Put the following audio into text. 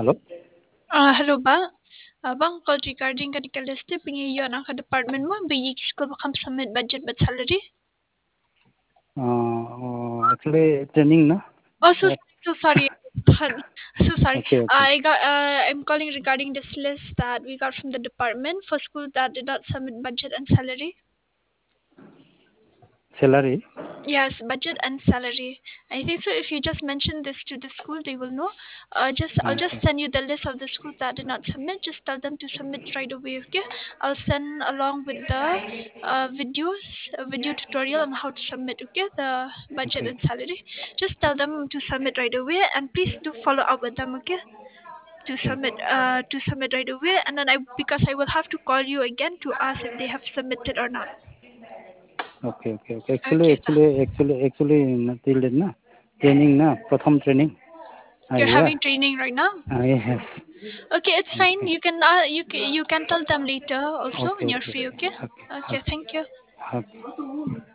Hello? Hello ba? Bang call regarding ka list pingi yon ang department mo bigik school bakam submit budget but salary. Actually, training, na? Oh, What? so sorry. So sorry. Okay, okay. I'm calling regarding this list that we got from the department for schools that did not submit budget and salary. Salary? Yes, budget and salary. I think so. If you just mention this to the school, they will know. I'll just Okay. send you the list of the schools that did not submit. Just tell them to submit right away. Okay. I'll send along with the video tutorial on how to submit. Okay, the budget Okay. and salary. Just tell them to submit right away, and please do follow up with them. Okay, Okay. to submit right away, and then because I will have to call you again to ask if they have submitted or not. Okay, okay, okay. Okay. Actually, till then, na? Training, na? Pratham training. You're Yeah. having training right now. Yes. Okay, it's fine. Okay. You can tell them later also Okay, when you're okay, free. Okay. okay, Okay. okay, Thank you. okay.